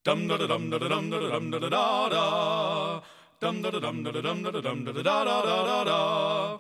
Dum da da dum da da dum da da dum da da da da. Dum da da dum da da dum da da dum da da da da da da.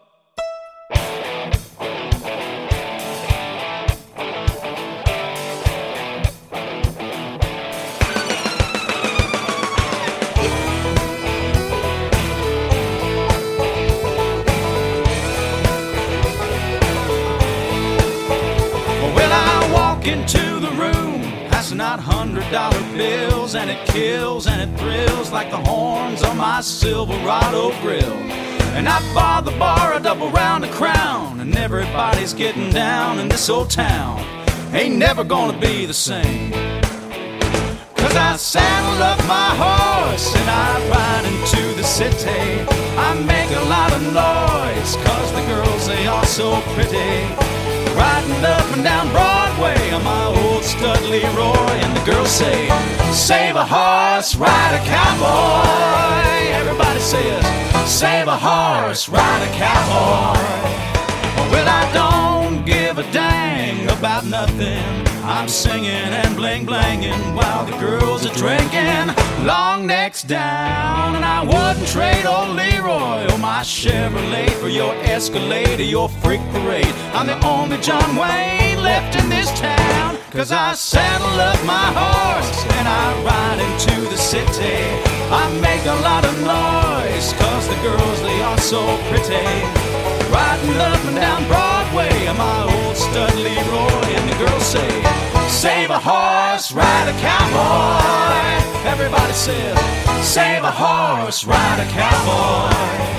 Into the room, passing out $100 bills, and it kills and it thrills like the horns on my Silverado grill. And I bar the bar, a double round of Crown, and everybody's getting down in this old town. Ain't never gonna be the same, 'cause I saddle up my horse and I ride into the city. I make a lot of noise 'cause the girls, they are so pretty. Riding up and down Broadway on my old stud Leroy, and the girls say, save a horse, ride a cowboy. Everybody says, save a horse, ride a cowboy. Well, I don't give a dang about nothing. I'm singing and bling-blanging while the girls are drinking long necks down. And I wouldn't trade old Leroy or my Chevrolet for your Escalade or your freak parade. I'm the only John Wayne left in this town, 'cause I saddle up my horse and I ride into the city. I make a lot of noise 'cause the girls, they are so pretty. Riding up and down Broadway on my old stud Leroy, and the girls say, save a horse, ride a cowboy. Everybody says, save a horse, ride a cowboy.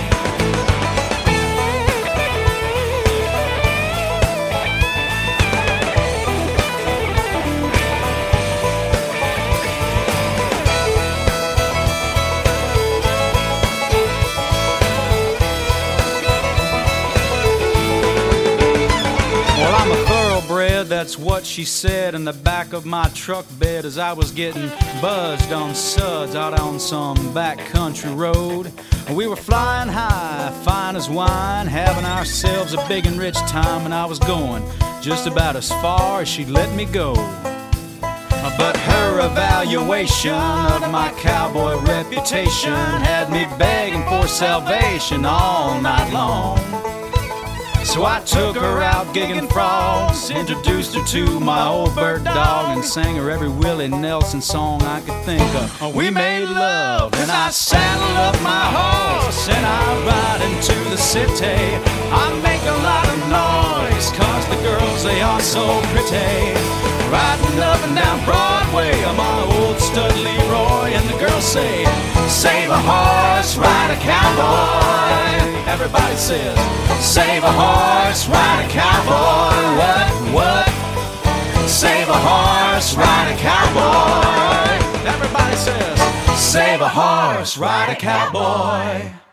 I'm a thoroughbred, that's what she said in the back of my truck bed as I was getting buzzed on suds out on some backcountry road. We were flying high, fine as wine, having ourselves a big and rich time, and I was going just about as far as she'd let me go. But her evaluation of my cowboy reputation had me begging for salvation all night long. So I took her out gigging frogs, introduced her to my old bird dog, and sang her every Willie Nelson song I could think of. We made love, and I saddle up my horse and I ride into the city. I make a lot of noise 'cause the girls, they are so pretty. Riding up and down Broadway on my old stud Leroy, and the girls say, save a horse, ride a cowboy. Everybody says, save a horse, ride a cowboy. What? Save a horse, ride a cowboy. Everybody says, save a horse, ride a cowboy.